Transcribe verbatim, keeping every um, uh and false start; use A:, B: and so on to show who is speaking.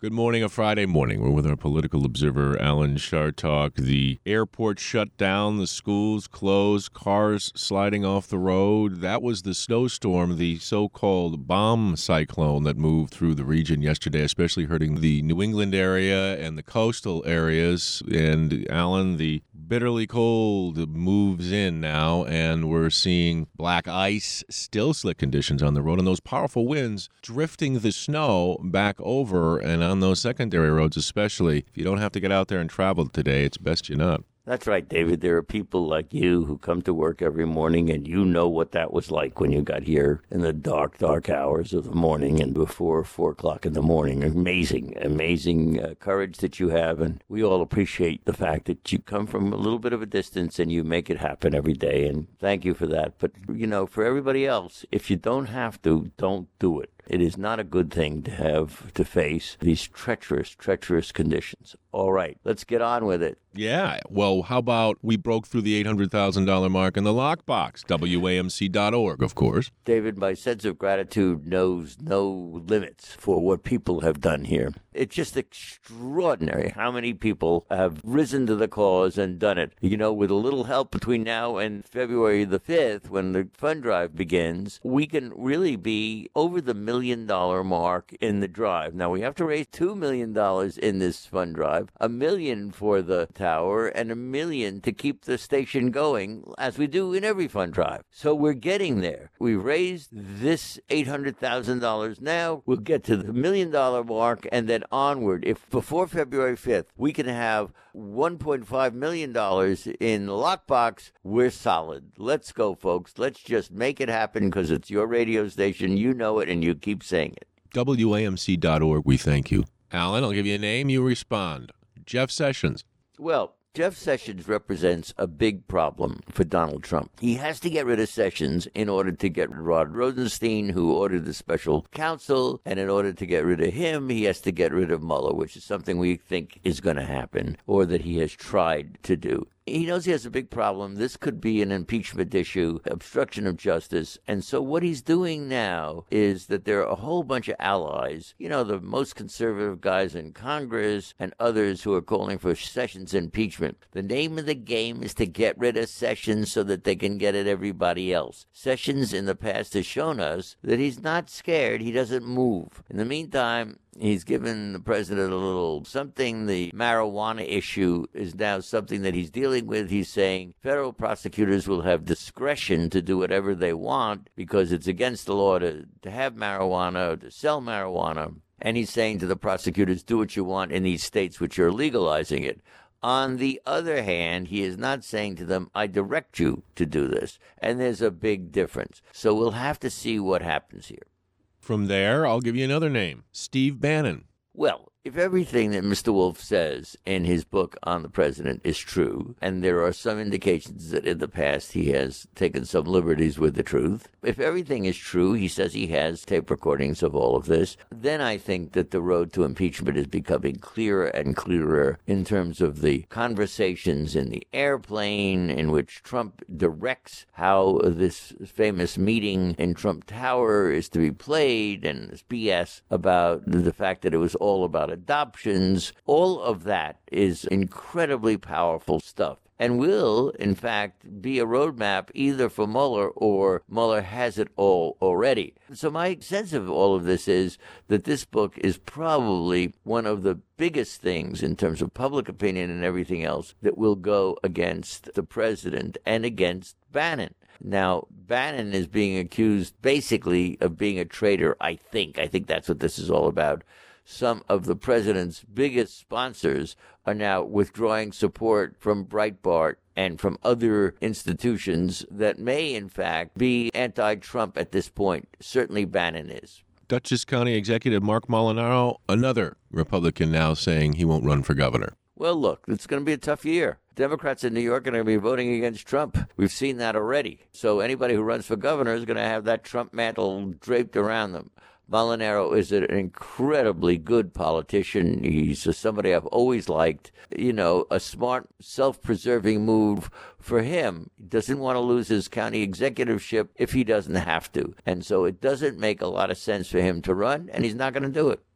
A: Good morning, a Friday morning. We're with our political observer, Alan Chartock. The airport shut down, the schools closed, cars sliding off the road. That was the snowstorm, the so-called bomb cyclone that moved through the region yesterday, especially hurting the New England area and the coastal areas. And, Alan, the bitterly cold moves in now, and we're seeing black ice, still slick conditions on the road, and those powerful winds drifting the snow back over, and on those secondary roads especially. If you don't have to get out there and travel today, it's best you not.
B: That's right, David. There are people like you who come to work every morning, and you know what that was like when you got here in the dark, dark hours of the morning and before four o'clock in the morning. Amazing, amazing uh, courage that you have, and we all appreciate the fact that you come from a little bit of a distance and you make it happen every day, and thank you for that. But, you know, for everybody else, if you don't have to, don't do it. It is not a good thing to have to face these treacherous, treacherous conditions. All right, let's get on with it.
A: Yeah, well, how about we broke through the eight hundred thousand dollars mark in the lockbox? W A M C dot org, of course.
B: David, my sense of gratitude knows no limits for what people have done here. It's just extraordinary how many people have risen to the cause and done it. You know, with a little help between now and February the fifth, when the fund drive begins, we can really be over the million dollar mark in the drive. Now, we have to raise two million dollars in this fund drive, a million for the tower, and a million to keep the station going, as we do in every fund drive. So we're getting there. We raised this eight hundred thousand dollars. Now we'll get to the million dollar mark and then onward. If before February fifth we can have one point five million dollars in the lockbox, we're solid. Let's go, folks. Let's just make it happen, because it's your radio station. You know it, and you keep saying it.
A: W A M C dot org, we thank you. Alan, I'll give you a name, you respond. Jeff Sessions.
B: Well, Jeff Sessions represents a big problem for Donald Trump. He has to get rid of Sessions in order to get Rod Rosenstein, who ordered the special counsel, and in order to get rid of him, he has to get rid of Mueller, which is something we think is going to happen, or that he has tried to do. He knows he has a big problem. This could be an impeachment issue, obstruction of justice. And so what he's doing now is that there are a whole bunch of allies, you know, the most conservative guys in Congress and others who are calling for Sessions impeachment. The name of the game is to get rid of Sessions so that they can get at everybody else. Sessions in the past has shown us that he's not scared. He doesn't move. In the meantime, he's given the president a little something. The marijuana issue is now something that he's dealing with. He's saying federal prosecutors will have discretion to do whatever they want because it's against the law to, to have marijuana or to sell marijuana. And he's saying to the prosecutors, do what you want in these states which are legalizing it. On the other hand, he is not saying to them, I direct you to do this. And there's a big difference. So we'll have to see what happens here.
A: From there, I'll give you another name, Steve Bannon.
B: Well, if everything that Mister Wolf says in his book on the president is true, and there are some indications that in the past he has taken some liberties with the truth, if everything is true, he says he has tape recordings of all of this, then I think that the road to impeachment is becoming clearer and clearer in terms of the conversations in the airplane in which Trump directs how this famous meeting in Trump Tower is to be played, and this B S about the fact that it was all about adoptions. All of that is incredibly powerful stuff and will, in fact, be a roadmap either for Mueller or Mueller has it all already. So my sense of all of this is that this book is probably one of the biggest things in terms of public opinion and everything else that will go against the president and against Bannon. Now, Bannon is being accused basically of being a traitor, I think. I think that's what this is all about. Some of the president's biggest sponsors are now withdrawing support from Breitbart and from other institutions that may, in fact, be anti-Trump at this point. Certainly Bannon is.
A: Dutchess County Executive Mark Molinaro, another Republican now saying he won't run for governor.
B: Well, look, it's going to be a tough year. Democrats in New York are going to be voting against Trump. We've seen that already. So anybody who runs for governor is going to have that Trump mantle draped around them. Molinaro is an incredibly good politician. He's somebody I've always liked. You know, a smart, self-preserving move for him. He doesn't want to lose his county executiveship if he doesn't have to. And so it doesn't make a lot of sense for him to run, and he's not going to do it.